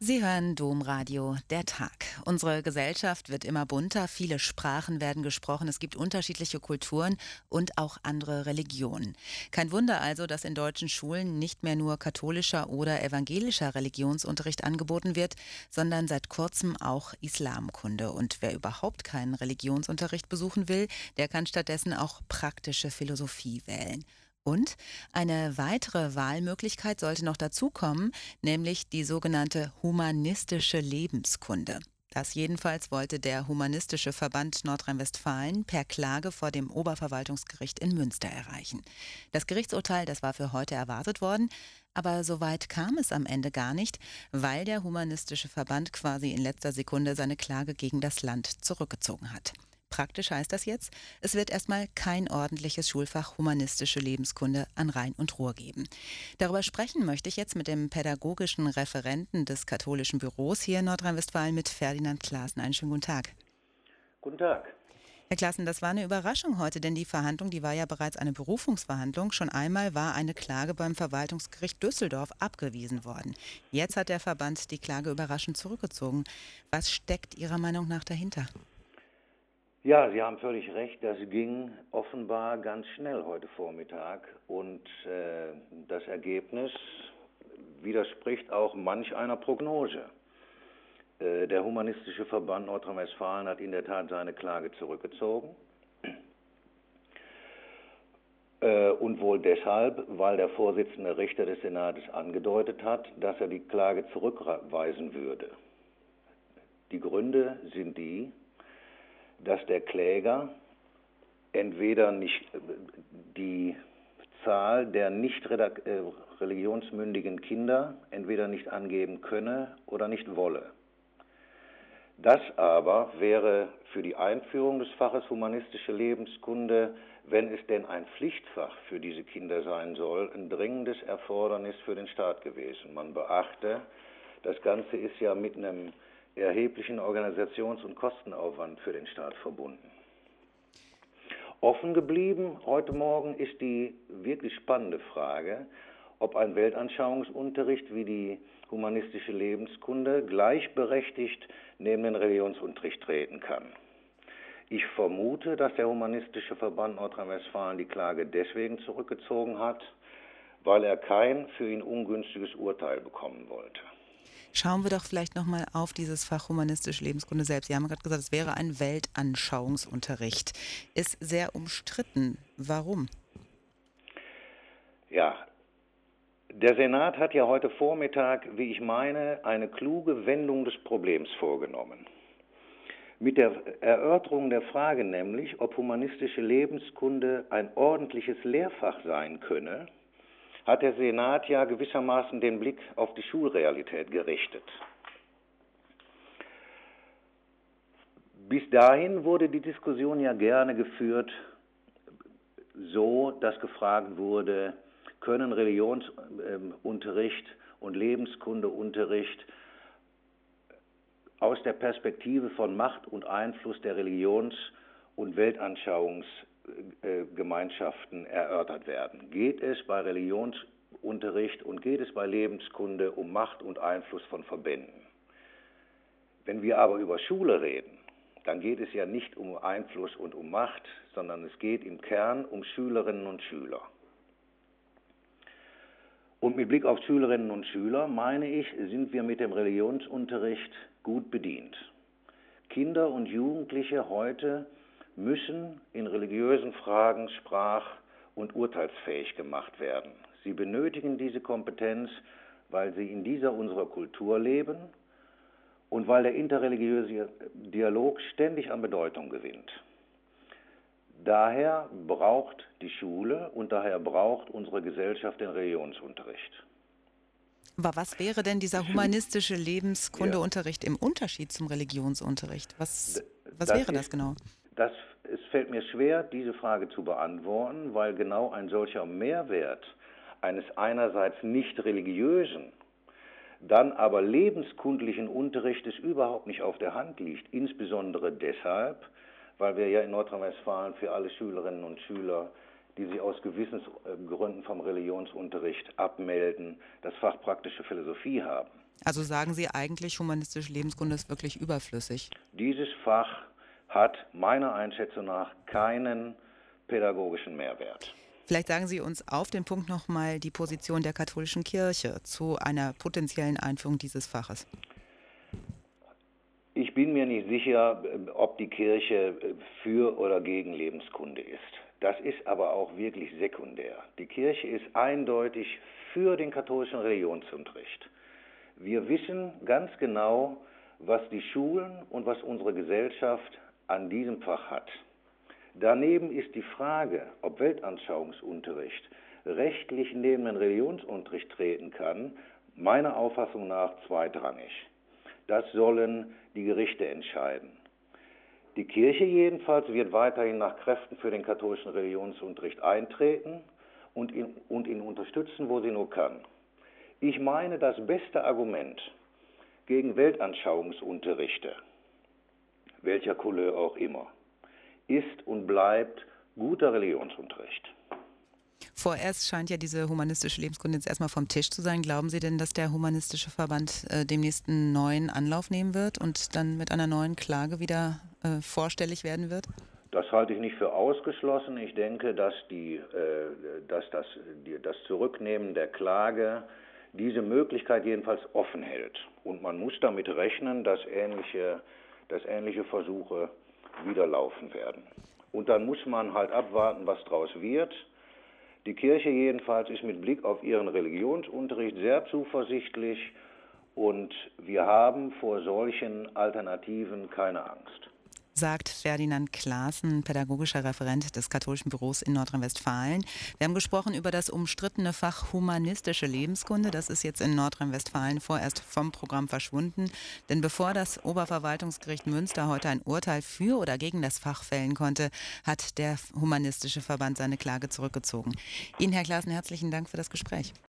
Sie hören Domradio, der Tag. Unsere Gesellschaft wird immer bunter, viele Sprachen werden gesprochen, es gibt unterschiedliche Kulturen und auch andere Religionen. Kein Wunder also, dass in deutschen Schulen nicht mehr nur katholischer oder evangelischer Religionsunterricht angeboten wird, sondern seit kurzem auch Islamkunde. Und wer überhaupt keinen Religionsunterricht besuchen will, der kann stattdessen auch praktische Philosophie wählen. Und eine weitere Wahlmöglichkeit sollte noch dazukommen, nämlich die sogenannte humanistische Lebenskunde. Das jedenfalls wollte der Humanistische Verband Nordrhein-Westfalen per Klage vor dem Oberverwaltungsgericht in Münster erreichen. Das Gerichtsurteil, das war für heute erwartet worden, aber so weit kam es am Ende gar nicht, weil der Humanistische Verband quasi in letzter Sekunde seine Klage gegen das Land zurückgezogen hat. Praktisch heißt das jetzt, es wird erstmal kein ordentliches Schulfach humanistische Lebenskunde an Rhein und Ruhr geben. Darüber sprechen möchte ich jetzt mit dem pädagogischen Referenten des katholischen Büros hier in Nordrhein-Westfalen, mit Ferdinand Klaassen. Einen schönen guten Tag. Guten Tag. Herr Klaassen, das war eine Überraschung heute, denn die Verhandlung, die war ja bereits eine Berufungsverhandlung. Schon einmal war eine Klage beim Verwaltungsgericht Düsseldorf abgewiesen worden. Jetzt hat der Verband die Klage überraschend zurückgezogen. Was steckt Ihrer Meinung nach dahinter? Ja, Sie haben völlig recht, das ging offenbar ganz schnell heute Vormittag und das Ergebnis widerspricht auch manch einer Prognose. Der Humanistische Verband Nordrhein-Westfalen hat in der Tat seine Klage zurückgezogen und wohl deshalb, weil der Vorsitzende Richter des Senates angedeutet hat, dass er die Klage zurückweisen würde. Die Gründe sind die, dass der Kläger entweder nicht die Zahl der nicht religionsmündigen Kinder entweder nicht angeben könne oder nicht wolle. Das aber wäre für die Einführung des Faches humanistische Lebenskunde, wenn es denn ein Pflichtfach für diese Kinder sein soll, ein dringendes Erfordernis für den Staat gewesen. Man beachte, das Ganze ist ja mit einem erheblichen Organisations- und Kostenaufwand für den Staat verbunden. Offen geblieben heute Morgen ist die wirklich spannende Frage, ob ein Weltanschauungsunterricht wie die humanistische Lebenskunde gleichberechtigt neben den Religionsunterricht treten kann. Ich vermute, dass der Humanistische Verband Nordrhein-Westfalen die Klage deswegen zurückgezogen hat, weil er kein für ihn ungünstiges Urteil bekommen wollte. Schauen wir doch vielleicht nochmal auf dieses Fach humanistische Lebenskunde selbst. Sie haben gerade gesagt, es wäre ein Weltanschauungsunterricht. Ist sehr umstritten. Warum? Ja, der Senat hat ja heute Vormittag, wie ich meine, eine kluge Wendung des Problems vorgenommen. Mit der Erörterung der Frage nämlich, ob humanistische Lebenskunde ein ordentliches Lehrfach sein könne, hat der Senat ja gewissermaßen den Blick auf die Schulrealität gerichtet. Bis dahin wurde die Diskussion ja gerne geführt, so dass gefragt wurde, können Religionsunterricht und Lebenskundeunterricht aus der Perspektive von Macht und Einfluss der Religions- und Weltanschauungsgemeinschaften erörtert werden. Geht es bei Religionsunterricht und geht es bei Lebenskunde um Macht und Einfluss von Verbänden? Wenn wir aber über Schule reden, dann geht es ja nicht um Einfluss und um Macht, sondern es geht im Kern um Schülerinnen und Schüler. Und mit Blick auf Schülerinnen und Schüler, meine ich, sind wir mit dem Religionsunterricht gut bedient. Kinder und Jugendliche heute müssen in religiösen Fragen sprach- und urteilsfähig gemacht werden. Sie benötigen diese Kompetenz, weil sie in dieser unserer Kultur leben und weil der interreligiöse Dialog ständig an Bedeutung gewinnt. Daher braucht die Schule und daher braucht unsere Gesellschaft den Religionsunterricht. Aber was wäre denn dieser humanistische Ja, Lebenskundeunterricht im Unterschied zum Religionsunterricht? Was das wäre das genau? es fällt mir schwer, diese Frage zu beantworten, weil genau ein solcher Mehrwert eines einerseits nicht religiösen, dann aber lebenskundlichen Unterrichtes überhaupt nicht auf der Hand liegt. Insbesondere deshalb, weil wir ja in Nordrhein-Westfalen für alle Schülerinnen und Schüler, die sich aus Gewissensgründen vom Religionsunterricht abmelden, das Fach praktische Philosophie haben. Also sagen Sie eigentlich, humanistische Lebenskunde ist wirklich überflüssig? Dieses Fach hat meiner Einschätzung nach keinen pädagogischen Mehrwert. Vielleicht sagen Sie uns auf den Punkt nochmal die Position der katholischen Kirche zu einer potenziellen Einführung dieses Faches. Ich bin mir nicht sicher, ob die Kirche für oder gegen Lebenskunde ist. Das ist aber auch wirklich sekundär. Die Kirche ist eindeutig für den katholischen Religionsunterricht. Wir wissen ganz genau, was die Schulen und was unsere Gesellschaft an diesem Fach hat. Daneben ist die Frage, ob Weltanschauungsunterricht rechtlich neben den Religionsunterricht treten kann, meiner Auffassung nach zweitrangig. Das sollen die Gerichte entscheiden. Die Kirche jedenfalls wird weiterhin nach Kräften für den katholischen Religionsunterricht eintreten und ihn unterstützen, wo sie nur kann. Ich meine, das beste Argument gegen Weltanschauungsunterrichte, welcher Couleur auch immer, ist und bleibt guter Religionsunterricht. Vorerst scheint ja diese humanistische Lebenskunde jetzt erstmal vom Tisch zu sein. Glauben Sie denn, dass der humanistische Verband demnächst einen neuen Anlauf nehmen wird und dann mit einer neuen Klage wieder vorstellig werden wird? Das halte ich nicht für ausgeschlossen. Ich denke, dass das Zurücknehmen der Klage diese Möglichkeit jedenfalls offen hält. Und man muss damit rechnen, dass ähnliche Versuche wieder laufen werden. Und dann muss man halt abwarten, was daraus wird. Die Kirche jedenfalls ist mit Blick auf ihren Religionsunterricht sehr zuversichtlich und wir haben vor solchen Alternativen keine Angst. Sagt Ferdinand Claassen, pädagogischer Referent des katholischen Büros in Nordrhein-Westfalen. Wir haben gesprochen über das umstrittene Fach humanistische Lebenskunde. Das ist jetzt in Nordrhein-Westfalen vorerst vom Programm verschwunden. Denn bevor das Oberverwaltungsgericht Münster heute ein Urteil für oder gegen das Fach fällen konnte, hat der humanistische Verband seine Klage zurückgezogen. Ihnen, Herr Claassen, herzlichen Dank für das Gespräch.